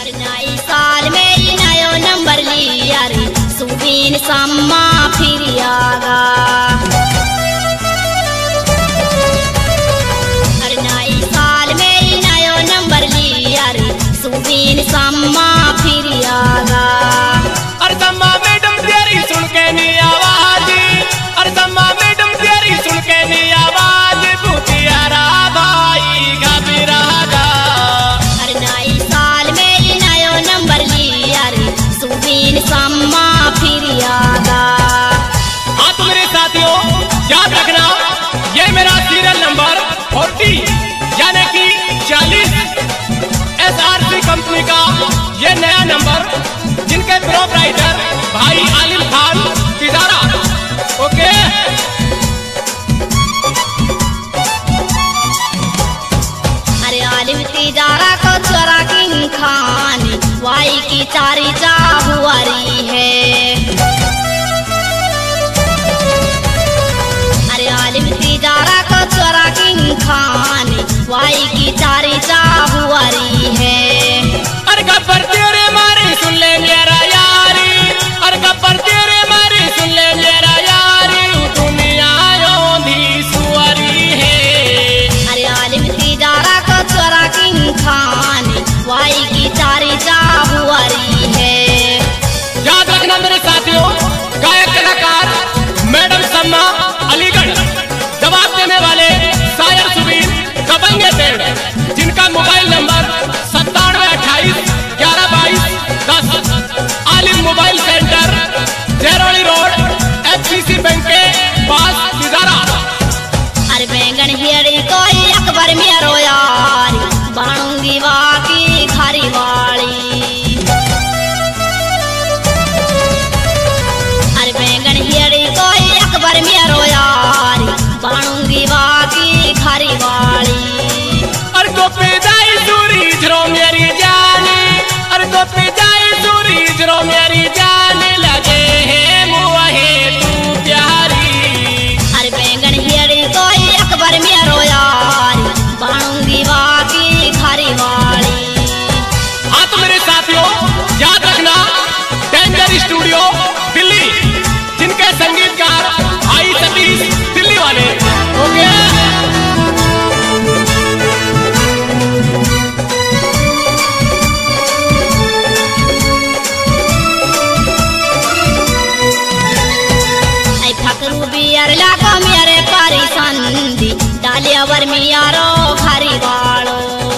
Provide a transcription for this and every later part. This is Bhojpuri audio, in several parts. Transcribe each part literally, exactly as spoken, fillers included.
अरे नई साल में ही नयो नंबर लिया रे सुबीन सम्मा फिर आगा। अरे नई साल में ही नयो नंबर लिया रे सुबीन सम्मा फिर आगा। अरे सम्मा मैडम तेरी सुन के नी आवाज, अरे सम्मा मैडम तेरी सुन के नी आवाज भूतियारा भाई घबरागा। अरे नई साल में ही नयो नंबर लिया रे सुबीन सम्मा फिर आगा। हाँ तो मेरे साथियों याद रखना, ये मेरा सीरियल नंबर चालीस यानी कि चालीस एस आर सी कंपनी का ये नया नंबर, जिनके प्रोपराइटर भाई आलिम खान तिजारा। ओके अरे आलिम तिजारा को चोरा किंग खान वाई की चारी चाहुआरी है। अरे आलिम तिजारा को चोरा किंग खान वाई की चारी चाहुआरी है। अरे गब्बर तेरे मारे सुन ले मेरा यारी, अरे गब्बर तेरे मारे सुन ले मेरा यारी दुनिया योंधी सुअरी है। अरे आलिम तिजारा को चोरा किंग खान वाई की चारी चाहुआरी है। याद रखना मेरे साथियों, गायक कलाकार मैडम सम्मा अलीगढ़, जवाब देने वाले शायर सुबीन दबंगे पेड़, जिनका मोबाइल नंबर सत्तानवे अट्ठाईस ग्यारह बाईस दस, Alim mobile centre Jeroli road F C C bank के पास तिजारा। अरे बैंगन हियड़ी कोई अकबर मेरो यार बाणूंगी वाकी खारी वाली। अरे बैंगन हियड़ी कोई अकबर मेरो यार बाणूंगी वाकी खारी वाली। अरे तो पे जाई सूरी जरो मेरी जाने, अरे तो पे जाई सूरी जरो मेरी जाने लगे है मुहे तू प्यारी। अरे बैंगन हियड़ी कोई अकबर मेरो यार बाणूंगी वाकी खारी वाली। हाँ तो मेरे साथियों याद रखना, डेंजर स्टूडियो दिल्ली, जिनके संगीतकार भाई सतीश दिल्ली वाले। ओके ऐ फकरू बियर लागो मेरे पारी संदी डालियावर मियारो खारी वालो।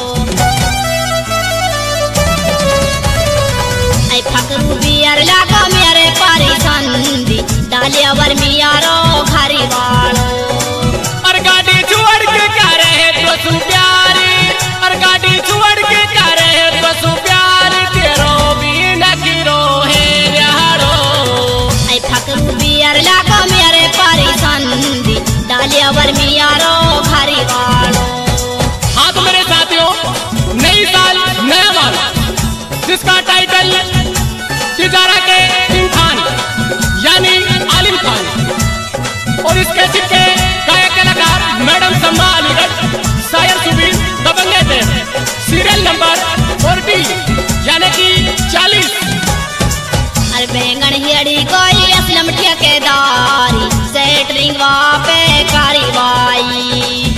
ऐ फकरू बियर लागो मेरे पारी संदी डालियावर मियारो खारी वालो। अरे गाड़ी छोड़ के क्या रहे तो सु प्यारी, अरे गाड़ी छोड़ के क्या रहे तो सु प्यारी तेरो भी न गिरो है यारो। ऐ फकरू बियर लागो मेरे पारी संदी डालियावर मियारो खारी वालो। हाँ तो मेरे साथियों नई साल नया माल, जिसका टाइटल तिजारा के किंग खान यानी आलिम खान, और इसके सिक्के गायक कलाकार मैडम सम्मा अलीगढ़, शायर सुबीन दबंगे थे। सीरियल नंबर चालीस यानी कि चालीस। अरे बैंगन हियड़ी कोई असलम ठेकेदारी सेटरिंग वापे कारी बाई।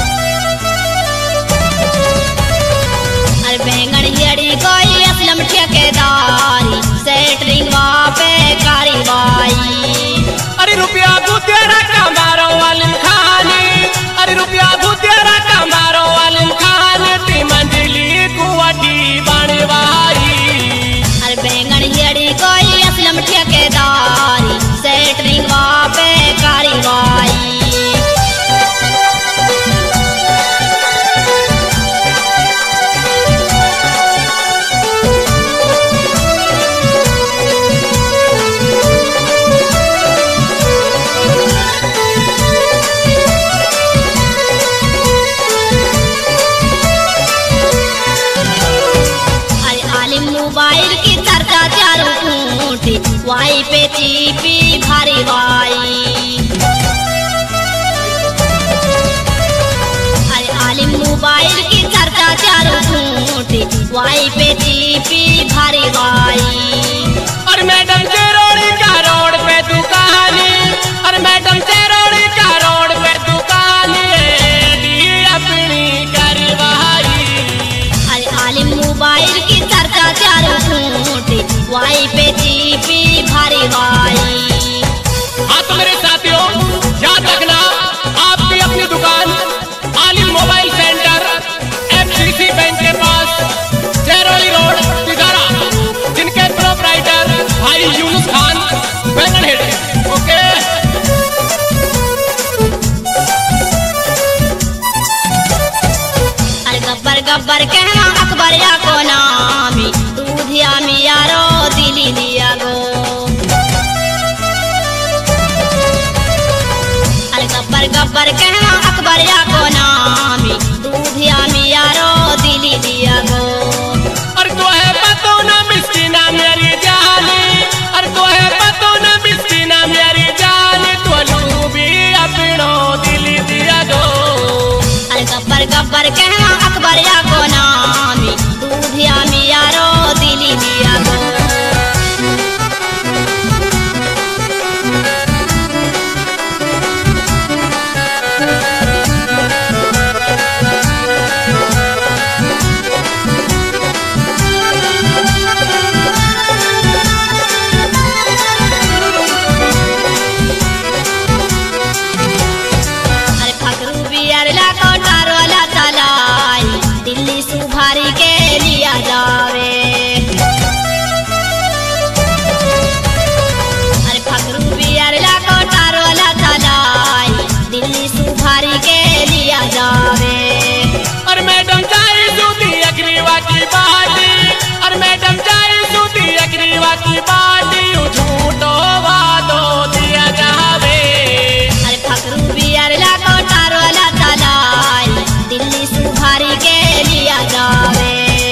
अरे बैंगन हियड़ी कोई असलम ठेकेदारी सेटरिंग वापे कारी बाई। अरे रुपया भूतेरा का मारो आलिम खान, अरे रुपया भूतेरा का मारो आलिम खान ती मंजिली कुआटी बनवाई। अरे बैंगन हियड़ी कोई असलम ठेकेदारी सेटरिंग वापे कारी बाई। वाई पे चीपी भारी वाई। अरे आलिम मोबाइल की चर्चा चारों खूंटी वाई पे टीपी भारी भाई। और मैडम चेरोड़ी का रोड पे दुकानी, और मैडम चेरोड़ी का रोड पे दुकानी अपनी करवाई। अरे आलिम मोबाइल की चर्चा चारों फूटी, वाई पे टीपी भारी भाई। हाँ तो मेरे साथियों याद रखना, आपकी अपनी दुकान आलिम मोबाइल सेंटर एफसीसी बैंक के पास चेरोली रोड तिजारा, जिनके प्रोप्राइटर भाई यूनुस खान बैंगन हेड। ओके अरे गब्बर गब्बर कहना अकबर या को नामी, दूधिया मियारो दिली दिया गो। अरे गब्बर गब्बर कहना अकबर या को नामी, दूधिया मियारो दिली दिया गो। और तो है पतो ना मिस्कीना मेरी जानी, और तो है पतो ना मिस्कीना मेरी जानी, तो लू भी अपनो दिली दिया गो। अरे गब्बर गब्बर कहना अकबर या को नामी, दूधिया मियारो दिली दिया गो। अरे फकरू बियर ला कोटारो ला चलाई, दिल्ली सुभारी के लिया जावे। अरे फकरू बियर ला कोटारो ला चलाई, दिल्ली सुभारी के लिया जावे। और मैडम चाहे सूती अग्रीवा की बाटी, और मैडम चाहे सूती अग्रीवा की बाटी, झूठो वादो दिया जावे। अरे फकरू बियर ला कोटारो ला चलाई, दिल्ली सुभारी के लिया जावे।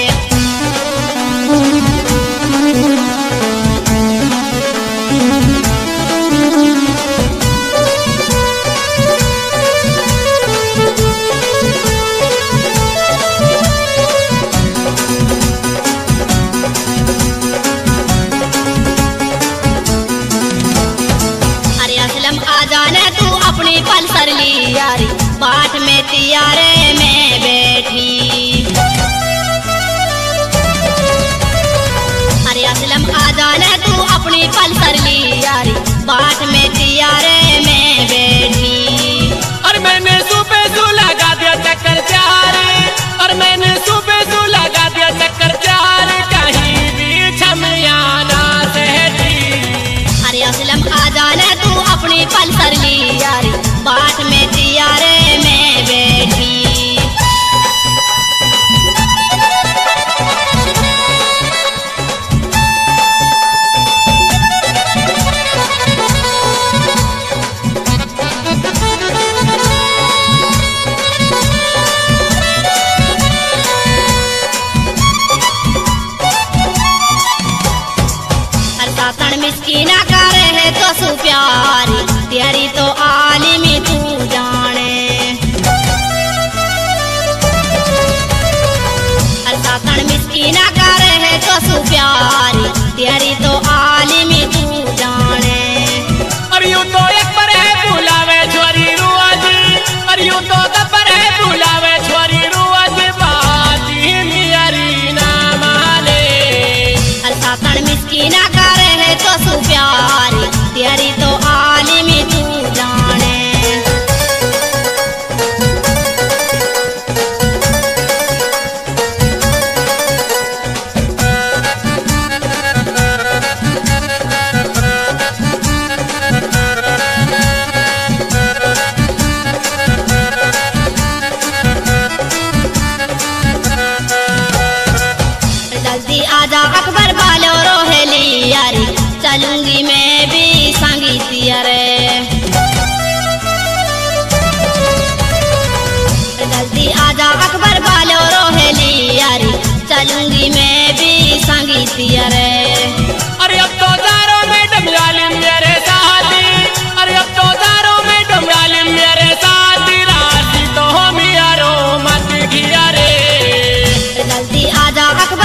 अरे असलम आ जाने तू अपनी पल्सर ली यारी, बाट में तियारे में बैठी। अरे असलम आ जाने तू अपनी पल्सर ली यारी, बाट में तियारे में बैठी। और मैंने सुबह सु लगा दिया चक्कर चार, और मैंने सुबह सु लगा दिया चक्कर चार, कहीं भी छमियाना सहती। अरे असलम आ जाने तू अपनी पल्सर ली यारी, बाट में तियारे में बैठी। हर सातन मिस्कीना करे है तो सु प्यारी, तेरी तो आलिमी तू जाने। हर सातन मिस्कीना करे है तो सु प्यारी, तेरी तो आलिमी तू जाने। और यूं तो एक पर है बुलावे छोरी रुआज, और यूं तो दबर है बुलावे छोरी रुआज, बाती मियारी ना माने। हर सातन मिस्कीना करे है तो सु प्यारी, तेरी तो आलिमी तू जाने। जल्दी आजा अकबर बालो रोहेली यारी, चलूंगी मैं भी संगीत रे। जल्दी आजा अकबर बालो रोहेली यारी, चलूंगी मैं भी संगीत रे। अरे अब तो दारो मैडम आलिम मेरे साथी, अरे अब तो दारो मैडम आलिम मेरे साथी, राशि तो हम यारो मत घिया रे। जल्दी आजा अकबर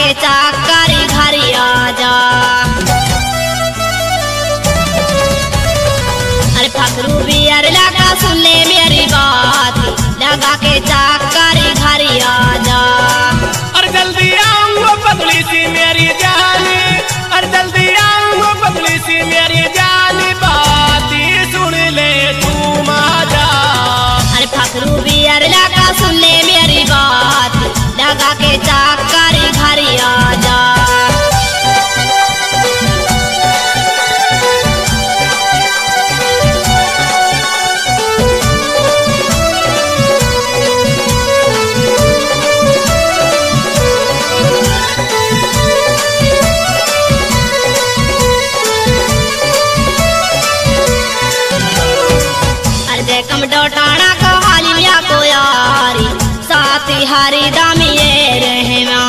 के चाकर घरी आजा। अरे फकरू बियर लगा सुन ले मेरी बात, लगा के चाकर घरी आजा। अरे जल्दी आऊंगा पतली सी मेरी जानी, अरे जल्दी आऊंगा पतली सी मेरी जानी, बात सुन ले तू माजा। अरे फकरू बियर लगा सुन ले मेरी बात, लगा के चाकर घरी आजा। कम डोटाना को हालिया को यारी, साथी हारी दामिए रहना।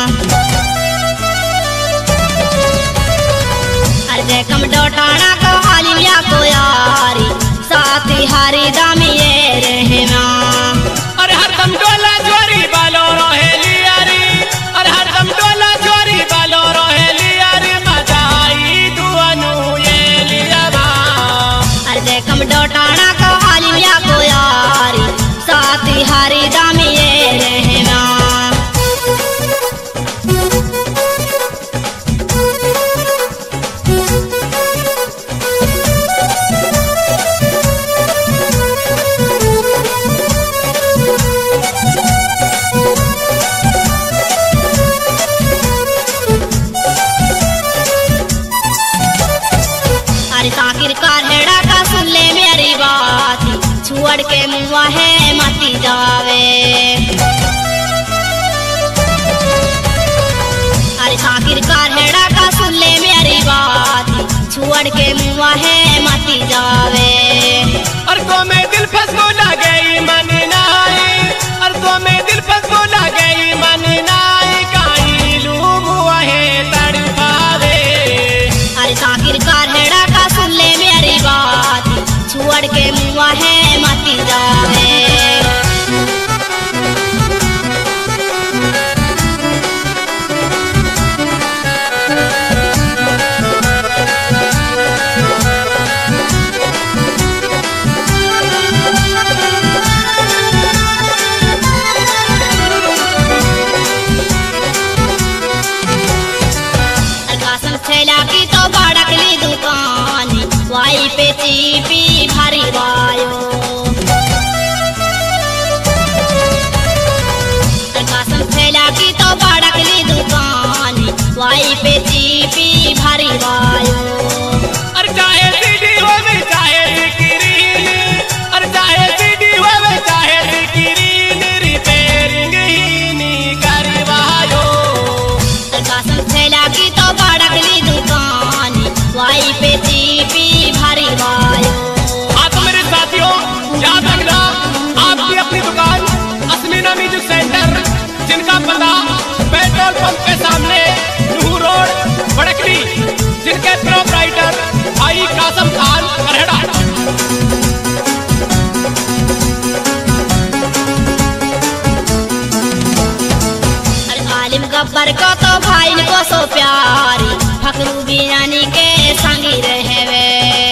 अरे कम डोटाना को हालिया को यारी, साथी हारी दामिए रहना। अरे हरदम डोला चोरी बालो रोहेली यारी, अरे हरदम डोला चोरी बालो रोहेली यारी, मजाई दुआनु ये लिया बा। अरे कम डोटाना को हालिया को यारी, साथी हारी दामिए रहना। अरे ताकिर का हेड़ा का सुन ले मेरी बात, छुअड़ के मुआ है मती जावे। अरे ताकिर का हेड़ा का सुन ले मेरी बात, छुअड़ के मुआ है मती जावे। अरे तो मैं दिल फंस को गई मनी नाई, अरे तो मैं दिल फंस को गई मनी नाई, काई लू मुआ है तड़पावे। अरे ताकिर का हेड़ा का सुन ले मेरी बात, छुअड़ के मुआ है मती जावे। की तो बड़कली दुकान, वाई पे चीपी भरी वायो। कसम थैला की तो बड़कली दुकान, वाई पे चीपी भरी वायो। अरे चाहे सीडी होवे चाहे सिकरीन, अरे चाहे सीडी होवे चाहे सिकरीन, रिपेयरिंग ही नी करवायो। कसम थैला की तो बड़कली दुकान, वाई पे चीपी भरी वायो। हाँ तो मेरे साथियों याद रखना, आपकी अपनी दुकान अस्मिना म्यूजिक सेंटर, जिनका पता पेट्रोल पंप के सामने नूह रोड बड़कली, जिनके प्रोपराइटर भाई कासम खान करहड़ा। अरे आलिम गब्बर को तो भाई को सो प्यारी, फकरू बिरानी के संगी रहवे।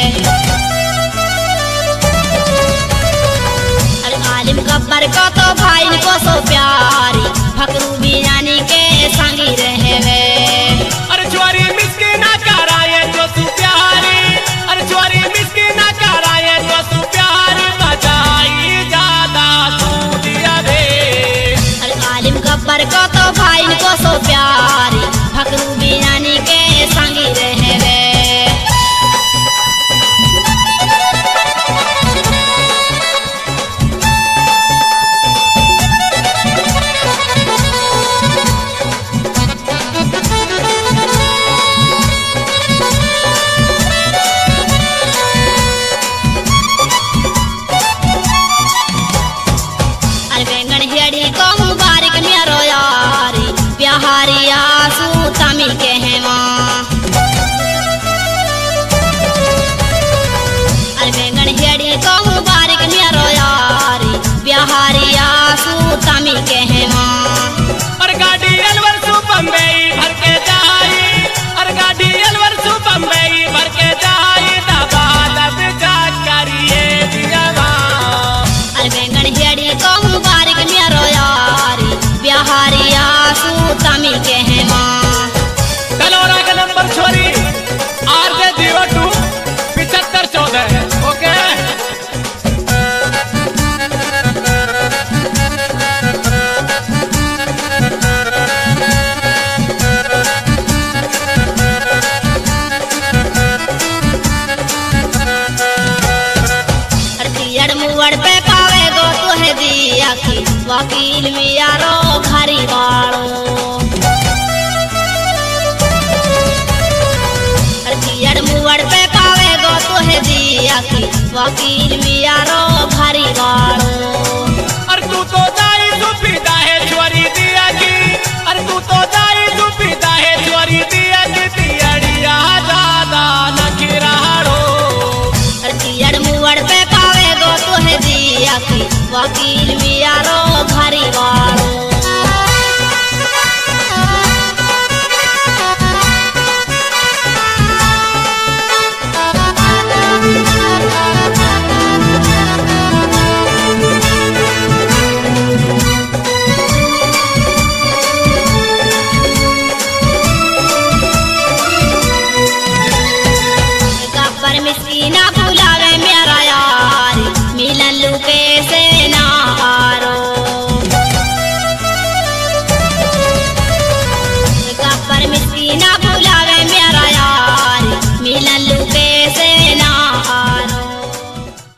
अरे आलिम गब्बर को तो भाई को सो प्यारी, फकरू बिरानी के संगी रहवे। अरे चोरी मिस्किना कराए जो तू प्यारी, अरे चोरी मिस्किना कराए जो तू प्यारी, बजाई ज्यादा तू दिया रे। अरे आलिम गब्बर को तो भाई को सो प्यारी, फकरू बिरानी के संगी रहवे। अरे बैंगन हेड़ी को मुबारक मेरो यारी, प्यारी आंसू तमी के हेवा। अरे बैंगन हेड़ी को मुबारक मेरो यारी, प्यारी आंसू तमी के हेवा। अरे गाड़ी अलवर सु बम्बई की वकील मियारो घरी वालो। अरे तू तो दाई सुपीता है चोरी दिया की, अरे तू तो दाई सुपीता है चोरी दिया की, तियड़िया ज्यादा नखिराड़ो। अरे तियड़ मुवड़ पे पावे गो तुहे दिया की वकील मियारो घरी वालो। गब्बर मिस्कीना